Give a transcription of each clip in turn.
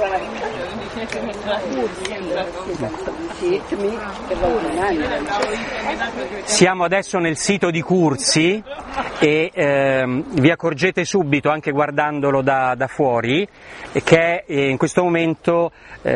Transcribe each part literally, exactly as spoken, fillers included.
Siamo adesso nel sito di Curzi e ehm, vi accorgete subito, anche guardandolo da, da fuori, che è in questo momento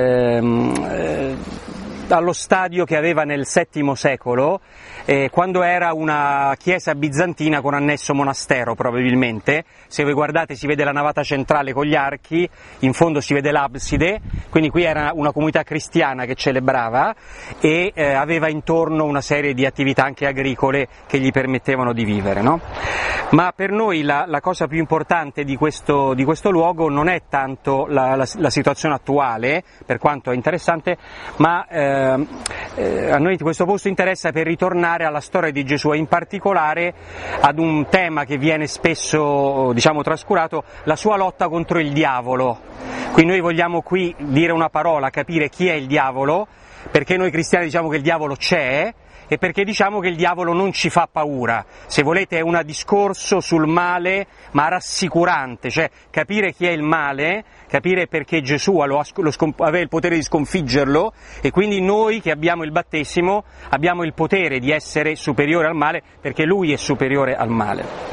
ehm, eh, allo stadio che aveva nel settimo secolo, eh, quando era una chiesa bizantina con annesso monastero probabilmente. Se voi guardate si vede la navata centrale con gli archi, in fondo si vede l'abside, quindi qui era una comunità cristiana che celebrava e eh, aveva intorno una serie di attività anche agricole che gli permettevano di vivere, no? Ma per noi la, la cosa più importante di questo, di questo luogo non è tanto la, la, la situazione attuale, per quanto è interessante, ma eh, eh, a noi questo posto interessa per ritornare alla storia di Gesù e in particolare ad un tema che viene spesso, diciamo, trascurato, la sua lotta contro il diavolo. Quindi noi vogliamo qui dire una parola, capire chi è il diavolo, perché noi cristiani diciamo che il diavolo c'è, e perché diciamo che il diavolo non ci fa paura. Se volete è un discorso sul male, ma rassicurante, cioè capire chi è il male, capire perché Gesù lo, lo, aveva il potere di sconfiggerlo, e quindi noi che abbiamo il battesimo abbiamo il potere di essere superiore al male, perché lui è superiore al male.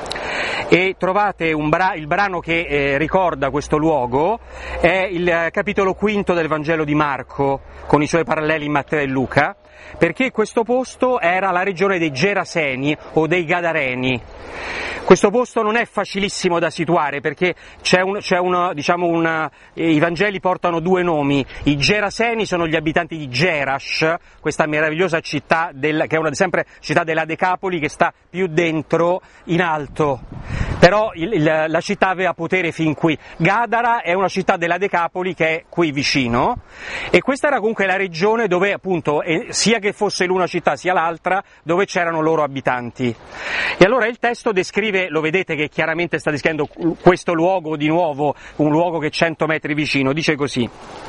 E trovate un bra- il brano che eh, ricorda questo luogo, è il capitolo quinto del Vangelo di Marco, con i suoi paralleli in Matteo e Luca, perché questo posto era la regione dei Geraseni o dei Gadareni. Questo posto non è facilissimo da situare, perché c'è un, c'è una, diciamo una, i Vangeli portano due nomi. I Geraseni sono gli abitanti di Gerash, questa meravigliosa città, del, che è una sempre città della Decapoli, che sta più dentro, in alto. Però il, il, la città aveva potere fin qui. Gadara è una città della Decapoli che è qui vicino, e questa era comunque la regione dove appunto, eh, sia che fosse l'una città sia l'altra, dove c'erano loro abitanti. E allora il testo descrive, lo vedete che chiaramente sta descrivendo questo luogo di nuovo, un luogo che è cento metri vicino, dice così: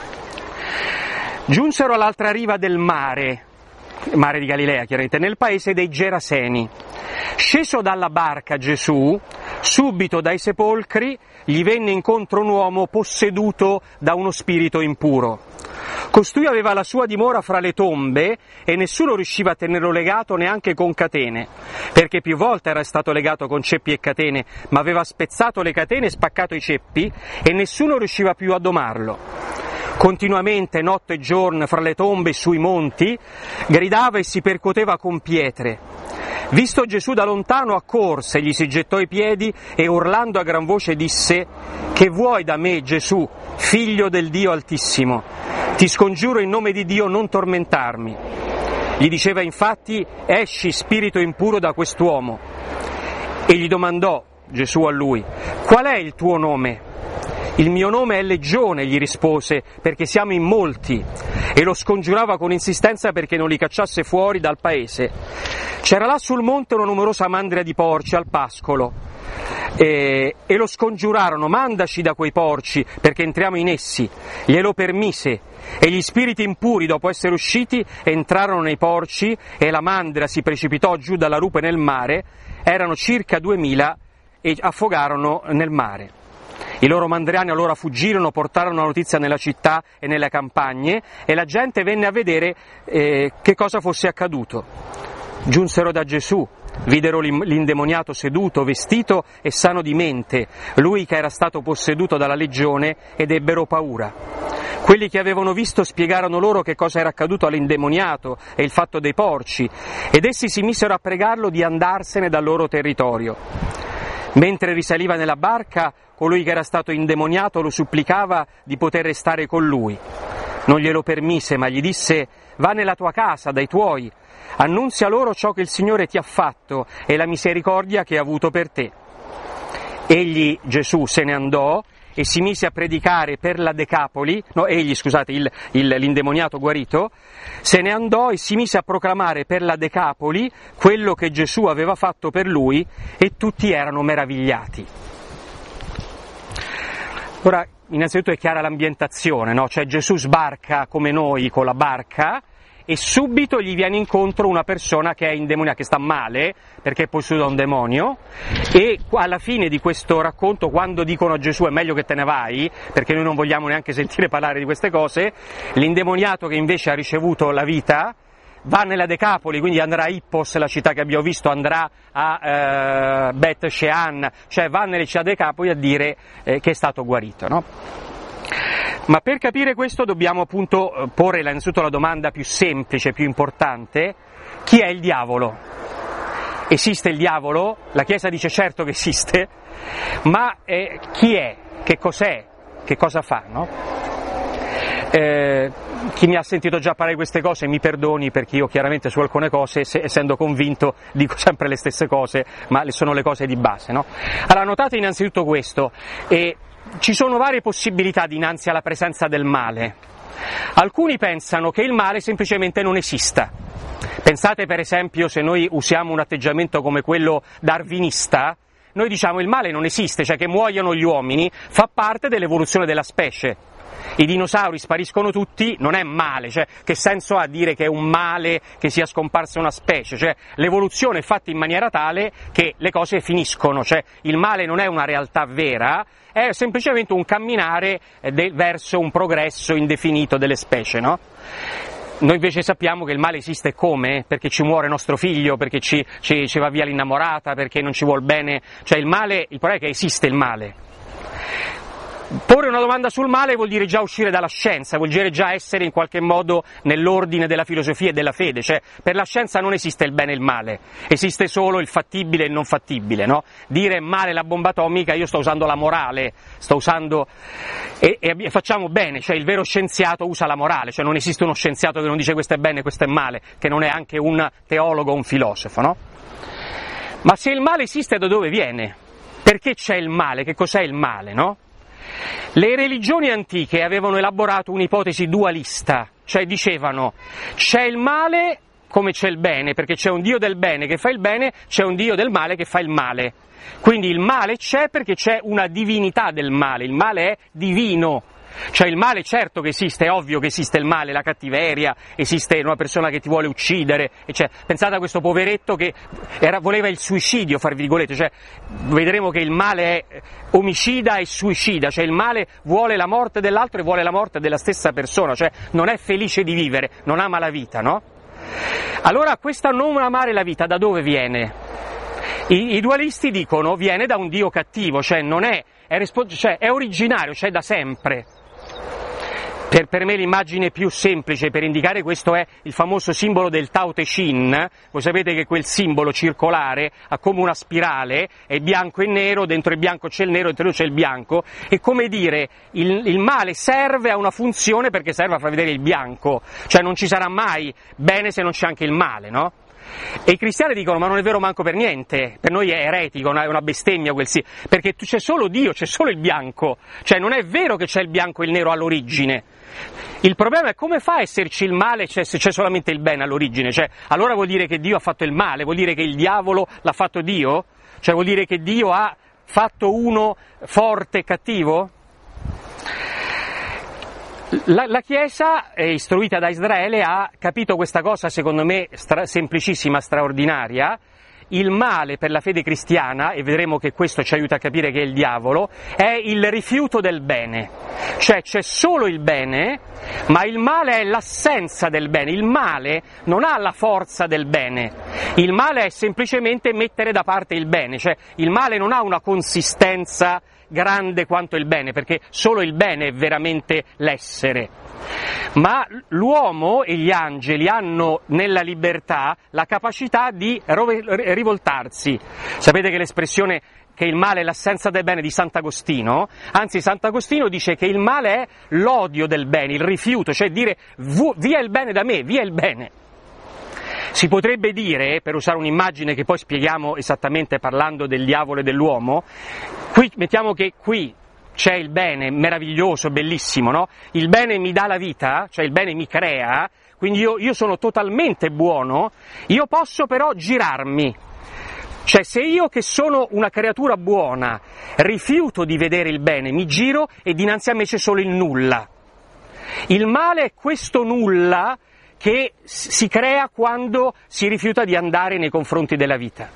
giunsero all'altra riva del mare, mare di Galilea chiaramente, nel paese dei Geraseni. Sceso dalla barca Gesù, subito dai sepolcri gli venne incontro un uomo posseduto da uno spirito impuro. Costui aveva la sua dimora fra le tombe e nessuno riusciva a tenerlo legato neanche con catene, perché più volte era stato legato con ceppi e catene, ma aveva spezzato le catene e spaccato i ceppi e nessuno riusciva più a domarlo. Continuamente, notte e giorno, fra le tombe e sui monti, gridava e si percuoteva con pietre. Visto Gesù da lontano accorse, gli si gettò ai piedi e urlando a gran voce disse: «Che vuoi da me, Gesù, figlio del Dio Altissimo? Ti scongiuro in nome di Dio non tormentarmi». Gli diceva infatti: «Esci, spirito impuro, da quest'uomo». E gli domandò Gesù a lui: «Qual è il tuo nome?» «Il mio nome è Legione», gli rispose, «perché siamo in molti», e lo scongiurava con insistenza perché non li cacciasse fuori dal paese. C'era là sul monte una numerosa mandria di porci al pascolo, e, e lo scongiurarono: «Mandaci da quei porci, perché entriamo in essi». Glielo permise, e gli spiriti impuri, dopo essere usciti, entrarono nei porci, e la mandria si precipitò giù dalla rupe nel mare. Erano circa duemila e affogarono nel mare. I loro mandriani allora fuggirono, portarono la notizia nella città e nelle campagne, e la gente venne a vedere eh, che cosa fosse accaduto. Giunsero da Gesù, videro l'indemoniato seduto, vestito e sano di mente, lui che era stato posseduto dalla legione, ed ebbero paura. Quelli che avevano visto spiegarono loro che cosa era accaduto all'indemoniato e il fatto dei porci, ed essi si misero a pregarlo di andarsene dal loro territorio. Mentre risaliva nella barca, colui che era stato indemoniato lo supplicava di poter restare con lui. Non glielo permise, ma gli disse: «Va nella tua casa, dai tuoi, annunzia loro ciò che il Signore ti ha fatto e la misericordia che ha avuto per te». Egli, Gesù, se ne andò e si mise a predicare per la Decapoli, no, egli, scusate, il, il, l'indemoniato guarito, se ne andò e si mise a proclamare per la Decapoli quello che Gesù aveva fatto per lui, e tutti erano meravigliati. Ora, innanzitutto è chiara l'ambientazione, no? Cioè Gesù sbarca come noi con la barca, e subito gli viene incontro una persona che è indemoniata, che sta male perché è posseduta da un demonio, e alla fine di questo racconto, quando dicono a Gesù è meglio che te ne vai, perché noi non vogliamo neanche sentire parlare di queste cose, l'indemoniato che invece ha ricevuto la vita va nella Decapoli, quindi andrà a Ippos, la città che abbiamo visto, andrà a eh, Bet Shean, cioè va nelle città Decapoli a dire eh, che è stato guarito, no? Ma per capire questo dobbiamo appunto porre innanzitutto la domanda più semplice, più importante: chi è il diavolo? Esiste il diavolo? La Chiesa dice certo che esiste, ma eh, chi è? Che cos'è? Che cosa fa, no? Eh, chi mi ha sentito già parlare di queste cose mi perdoni, perché io chiaramente su alcune cose, se, essendo convinto, dico sempre le stesse cose, ma sono le cose di base, no? Allora, notate innanzitutto questo, e ci sono varie possibilità dinanzi alla presenza del male. Alcuni pensano che il male semplicemente non esista. Pensate per esempio, se noi usiamo un atteggiamento come quello darwinista, noi diciamo il male non esiste, cioè che muoiono gli uomini fa parte dell'evoluzione della specie. I dinosauri spariscono tutti, non è male, cioè che senso ha dire che è un male che sia scomparsa una specie? Cioè l'evoluzione è fatta in maniera tale che le cose finiscono, cioè il male non è una realtà vera, è semplicemente un camminare de- verso un progresso indefinito delle specie, no? Noi invece sappiamo che il male esiste come? Perché ci muore nostro figlio, perché ci, ci, ci va via l'innamorata, perché non ci vuol bene, cioè il male, il problema è che esiste il male. Porre una domanda sul male vuol dire già uscire dalla scienza, vuol dire già essere in qualche modo nell'ordine della filosofia e della fede, cioè per la scienza non esiste il bene e il male, esiste solo il fattibile e il non fattibile, no? Dire male la bomba atomica, io sto usando la morale, sto usando e, e facciamo bene, cioè il vero scienziato usa la morale, cioè non esiste uno scienziato che non dice questo è bene, questo è male, che non è anche un teologo o un filosofo, no? Ma se il male esiste, da dove viene? Perché c'è il male? Che cos'è il male, no? Le religioni antiche avevano elaborato un'ipotesi dualista, cioè dicevano c'è il male come c'è il bene, perché c'è un Dio del bene che fa il bene, c'è un Dio del male che fa il male. Quindi il male c'è perché c'è una divinità del male, il male è divino. Cioè il male certo che esiste, è ovvio che esiste il male, la cattiveria, esiste una persona che ti vuole uccidere, cioè, pensate a questo poveretto che era, voleva il suicidio, fra virgolette, cioè vedremo che il male è omicida e suicida, cioè il male vuole la morte dell'altro e vuole la morte della stessa persona, cioè non è felice di vivere, non ama la vita, no? Allora questa non amare la vita da dove viene? I, i dualisti dicono viene da un Dio cattivo, cioè non è, è, respo- cioè, è originario, cioè da sempre. Per, per me l'immagine più semplice per indicare questo è il famoso simbolo del Tao Te Ching. Voi sapete che quel simbolo circolare ha come una spirale, è bianco e nero, dentro il bianco c'è il nero, dentro c'è il bianco, è come dire il, il male serve a una funzione perché serve a far vedere il bianco, cioè non ci sarà mai bene se non c'è anche il male, no? E i cristiani dicono ma non è vero manco per niente, per noi è eretico, è una bestemmia quel sì, perché c'è solo Dio, c'è solo il bianco, cioè non è vero che c'è il bianco e il nero all'origine. Il problema è come fa a esserci il male se c'è solamente il bene all'origine, cioè allora vuol dire che Dio ha fatto il male, vuol dire che il diavolo l'ha fatto Dio? Cioè vuol dire che Dio ha fatto uno forte e cattivo? La, la Chiesa, eh, istruita da Israele, ha capito questa cosa, secondo me, stra- semplicissima, straordinaria. Il male per la fede cristiana, e vedremo che questo ci aiuta a capire che è il diavolo, è il rifiuto del bene. Cioè c'è solo il bene, ma il male è l'assenza del bene. Il male non ha la forza del bene. Il male è semplicemente mettere da parte il bene. Cioè il male non ha una consistenza grande quanto il bene, perché solo il bene è veramente l'essere. Ma l'uomo e gli angeli hanno nella libertà la capacità di rivoltarsi. Sapete che l'espressione che il male è l'assenza del bene di Sant'Agostino, anzi Sant'Agostino dice che il male è l'odio del bene, il rifiuto, cioè dire via il bene da me, via il bene. Si potrebbe dire, per usare un'immagine che poi spieghiamo esattamente parlando del diavolo e dell'uomo, qui mettiamo che qui c'è il bene meraviglioso, bellissimo, no? Il bene mi dà la vita, cioè il bene mi crea, quindi io, io sono totalmente buono, io posso però girarmi. Cioè se io che sono una creatura buona rifiuto di vedere il bene, mi giro e dinanzi a me c'è solo il nulla. Il male è questo nulla che si crea quando si rifiuta di andare nei confronti della vita.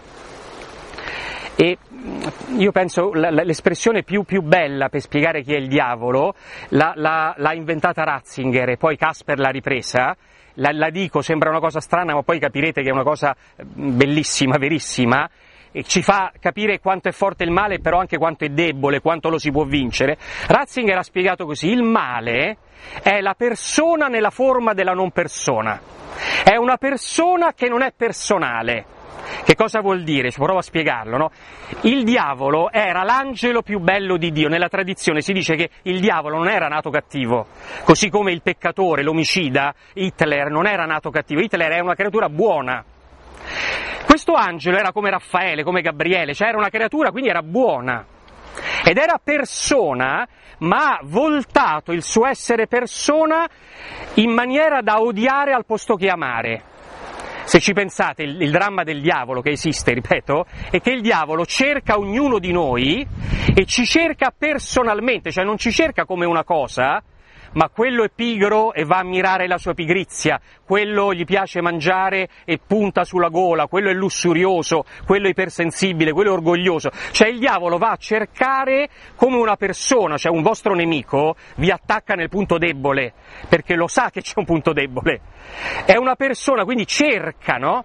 E io penso l'espressione più, più bella per spiegare chi è il diavolo l'ha, l'ha, l'ha inventata Ratzinger e poi Casper l'ha ripresa. La, la dico, sembra una cosa strana, ma poi capirete che è una cosa bellissima, verissima, e ci fa capire quanto è forte il male, però anche quanto è debole, quanto lo si può vincere. Ratzinger ha spiegato così: il male è la persona nella forma della non persona, è una persona che non è personale. Che cosa vuol dire? Ci provo a spiegarlo, no? Il diavolo era l'angelo più bello di Dio. Nella tradizione si dice che il diavolo non era nato cattivo, così come il peccatore, l'omicida, Hitler, non era nato cattivo. Hitler è una creatura buona. Questo angelo era come Raffaele, come Gabriele, cioè era una creatura, quindi era buona. Ed era persona, ma ha voltato il suo essere persona in maniera da odiare al posto che amare. Se ci pensate, il, il dramma del diavolo che esiste, ripeto, è che il diavolo cerca ognuno di noi e ci cerca personalmente, cioè non ci cerca come una cosa, ma quello è pigro e va a ammirare la sua pigrizia, quello gli piace mangiare e punta sulla gola, quello è lussurioso, quello è ipersensibile, quello è orgoglioso. Cioè il diavolo va a cercare come una persona, cioè un vostro nemico vi attacca nel punto debole, perché lo sa che c'è un punto debole. È una persona, quindi cerca, no?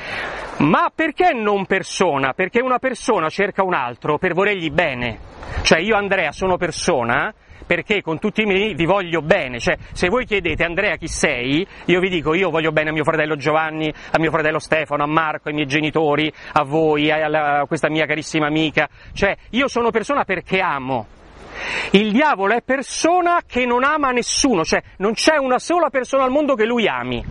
Ma perché non persona? Perché una persona cerca un altro per volergli bene. Cioè io, Andrea, sono persona perché con tutti i miei vi voglio bene. Cioè, se voi chiedete Andrea chi sei, io vi dico io voglio bene a mio fratello Giovanni, a mio fratello Stefano, a Marco, ai miei genitori, a voi, a, a questa mia carissima amica. Cioè, io sono persona perché amo. Il diavolo è persona che non ama nessuno, cioè non c'è una sola persona al mondo che lui ami.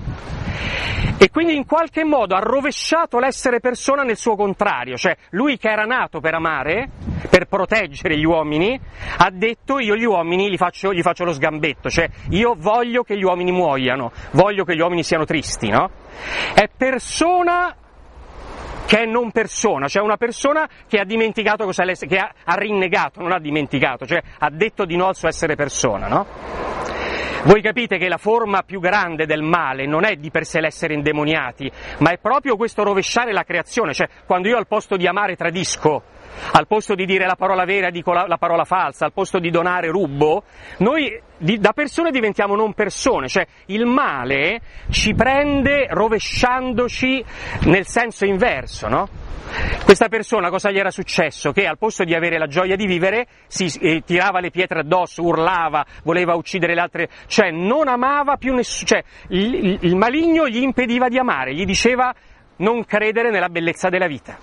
E quindi in qualche modo ha rovesciato l'essere persona nel suo contrario, cioè lui che era nato per amare, per proteggere gli uomini, ha detto io gli uomini gli faccio, gli faccio lo sgambetto, cioè io voglio che gli uomini muoiano, voglio che gli uomini siano tristi, no? È persona che è non persona, cioè una persona che ha dimenticato cosa l'essere, che ha, ha rinnegato, non ha dimenticato, cioè ha detto di no al suo essere persona, no? Voi capite che la forma più grande del male non è di per sé l'essere indemoniati, ma è proprio questo rovesciare la creazione, cioè quando io al posto di amare tradisco, al posto di dire la parola vera dico la, la parola falsa, al posto di donare rubo, noi di, da persone diventiamo non persone, cioè il male ci prende rovesciandoci nel senso inverso, no? Questa persona cosa gli era successo? Che al posto di avere la gioia di vivere si eh, tirava le pietre addosso, urlava, voleva uccidere le altre, cioè non amava più nessuno, cioè il, il maligno gli impediva di amare, gli diceva non credere nella bellezza della vita.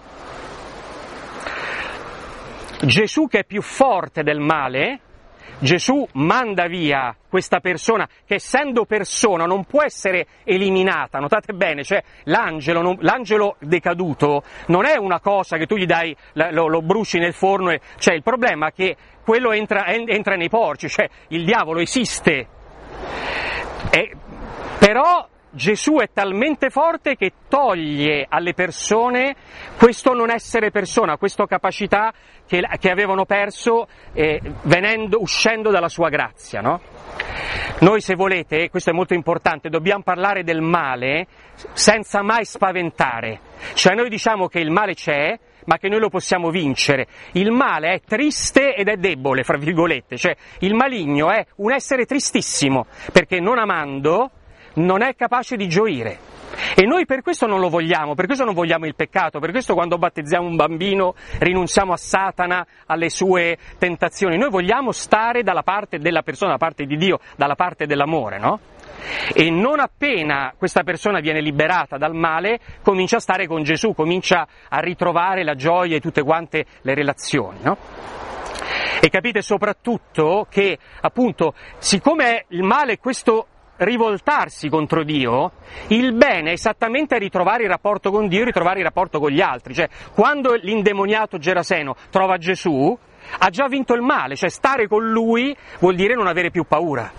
Gesù, che è più forte del male, Gesù manda via questa persona che, essendo persona, non può essere eliminata. Notate bene, cioè l'angelo, non, l'angelo decaduto non è una cosa che tu gli dai, lo, lo bruci nel forno, e, cioè il problema è che quello entra, entra nei porci, cioè il diavolo esiste. E, però Gesù è talmente forte che toglie alle persone questo non essere persona, questa capacità che, che avevano perso eh, venendo, uscendo dalla sua grazia, no? Noi, se volete, questo è molto importante, dobbiamo parlare del male senza mai spaventare. Cioè noi diciamo che il male c'è, ma che noi lo possiamo vincere. Il male è triste ed è debole, fra virgolette, cioè il maligno è un essere tristissimo, perché non amando non è capace di gioire. E noi per questo non lo vogliamo, per questo non vogliamo il peccato, per questo quando battezziamo un bambino rinunziamo a Satana, alle sue tentazioni. Noi vogliamo stare dalla parte della persona, dalla parte di Dio, dalla parte dell'amore, no? E non appena questa persona viene liberata dal male, comincia a stare con Gesù, comincia a ritrovare la gioia e tutte quante le relazioni, no? E capite soprattutto che, appunto, siccome il male è questo rivoltarsi contro Dio, il bene è esattamente ritrovare il rapporto con Dio e ritrovare il rapporto con gli altri. Cioè, quando l'indemoniato Geraseno trova Gesù, ha già vinto il male, cioè stare con lui vuol dire non avere più paura.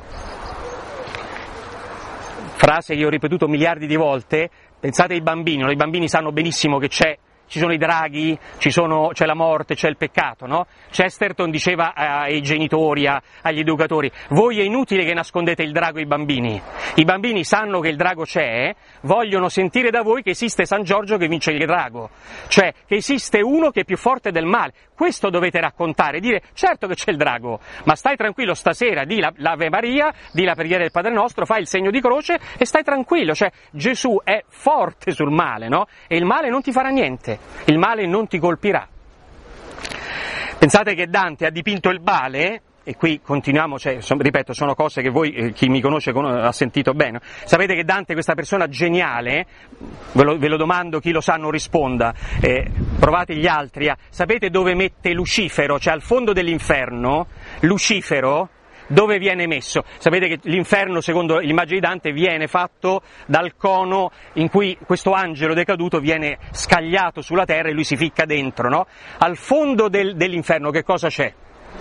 Frase che io ho ripetuto miliardi di volte, pensate ai bambini, no? I bambini sanno benissimo che c'è ci sono i draghi, ci sono, c'è la morte, c'è il peccato, no? Chesterton diceva ai genitori, a, agli educatori: voi è inutile che nascondete il drago ai bambini, i bambini sanno che il drago c'è, vogliono sentire da voi che esiste San Giorgio che vince il drago, cioè che esiste uno che è più forte del male. Questo dovete raccontare, dire: certo che c'è il drago, ma stai tranquillo, stasera di la, l'Ave Maria, di la preghiera del Padre Nostro, fai il segno di croce e stai tranquillo. Cioè Gesù è forte sul male, no? E il male non ti farà niente, il male non ti colpirà. Pensate che Dante ha dipinto il male, e qui continuiamo, cioè, so, ripeto, sono cose che voi, eh, chi mi conosce con, ha sentito bene. Sapete che Dante è questa persona geniale, ve lo, ve lo domando, chi lo sa non risponda, eh, provate gli altri a... Sapete dove mette Lucifero? Cioè al fondo dell'inferno, Lucifero, dove viene messo? Sapete che l'inferno, secondo l'immagine di Dante, viene fatto dal cono in cui questo angelo decaduto viene scagliato sulla terra e lui si ficca dentro, no? Al fondo del, dell'inferno che cosa c'è?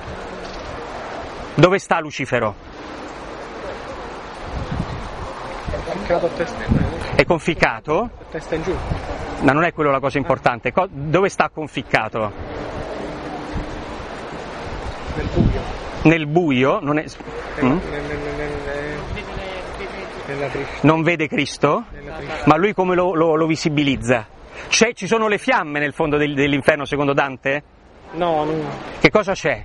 Dove sta Lucifero? È conficcato? A testa in giù. Ma non è quello la cosa importante. Dove sta conficcato? Nel buio. Nel buio? Non, è... mm? non vede Cristo? Ma lui come lo, lo, lo visibilizza? C'è, ci sono le fiamme nel fondo del, dell'inferno secondo Dante? No, no. Che cosa c'è?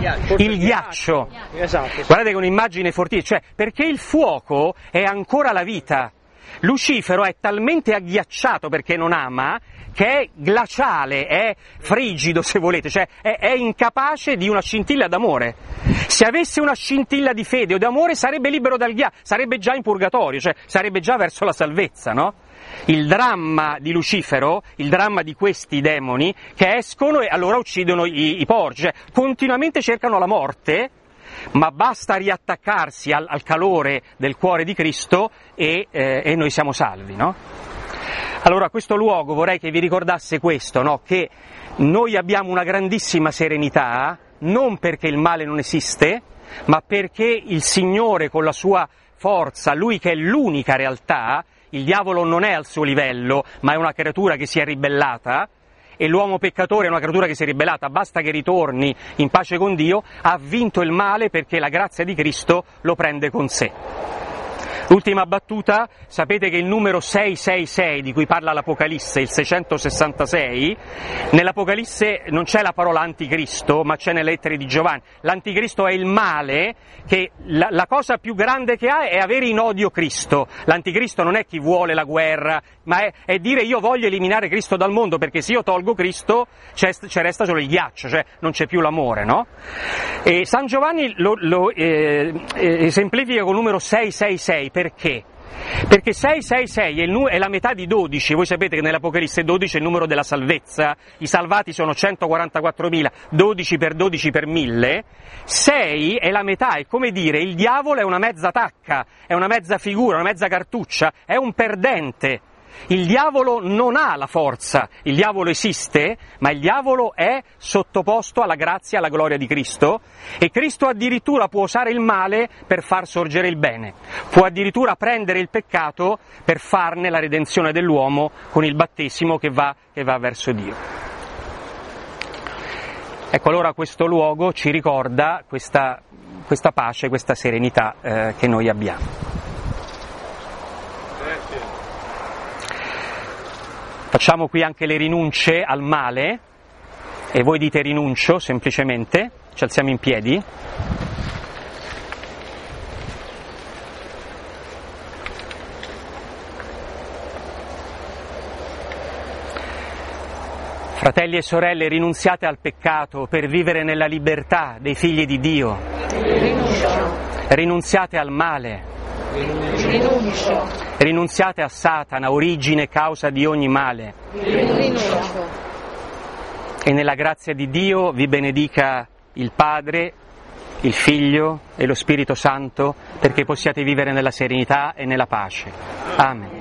Il ghiaccio. Esatto. Guardate che un'immagine fortissima, cioè perché il fuoco è ancora la vita. Lucifero è talmente agghiacciato perché non ama, che è glaciale, è frigido se volete, cioè è, è incapace di una scintilla d'amore. Se avesse una scintilla di fede o d'amore sarebbe libero dal ghiaccio, sarebbe già in purgatorio, cioè sarebbe già verso la salvezza, no? Il dramma di Lucifero, il dramma di questi demoni che escono e allora uccidono i, i porci, cioè continuamente cercano la morte, ma basta riattaccarsi al, al calore del cuore di Cristo e, eh, e noi siamo salvi, no? Allora a questo luogo vorrei che vi ricordasse questo, no? Che noi abbiamo una grandissima serenità, non perché il male non esiste, ma perché il Signore con la sua forza, Lui che è l'unica realtà, il diavolo non è al suo livello, ma è una creatura che si è ribellata, e l'uomo peccatore è una creatura che si è ribellata, basta che ritorni in pace con Dio, ha vinto il male perché la grazia di Cristo lo prende con sé. Ultima battuta, sapete che il numero sei sei sei di cui parla l'Apocalisse, il seicentosessantasei, nell'Apocalisse non c'è la parola anticristo, ma c'è nelle lettere di Giovanni. L'anticristo è il male, che la, la cosa più grande che ha è avere in odio Cristo. L'anticristo non è chi vuole la guerra, ma è, è dire io voglio eliminare Cristo dal mondo, perché se io tolgo Cristo c'è, c'è resta solo il ghiaccio, cioè non c'è più l'amore, no? E San Giovanni lo, lo eh, esemplifica con il numero sei sei sei, perché? Perché sei sei sei è, il, è la metà di dodici, voi sapete che nell'Apocalisse dodici è il numero della salvezza, i salvati sono centoquarantaquattromila, dodici per dodici per mille, sei è la metà, è come dire il diavolo è una mezza tacca, è una mezza figura, una mezza cartuccia, è un perdente. Il diavolo non ha la forza, il diavolo esiste, ma il diavolo è sottoposto alla grazia e alla gloria di Cristo, e Cristo addirittura può usare il male per far sorgere il bene, può addirittura prendere il peccato per farne la redenzione dell'uomo con il battesimo che va, che va verso Dio. Ecco, allora questo luogo ci ricorda questa, questa pace, questa serenità eh, che noi abbiamo. Facciamo qui anche le rinunce al male, e voi dite rinuncio semplicemente, ci alziamo in piedi. Fratelli e sorelle, rinunziate al peccato per vivere nella libertà dei figli di Dio. Rinuncio. Rinunziate al male. Rinuncio. Rinunziate a Satana, origine e causa di ogni male. Rinuncio. E nella grazia di Dio vi benedica il Padre, il Figlio e lo Spirito Santo, perché possiate vivere nella serenità e nella pace. Amen.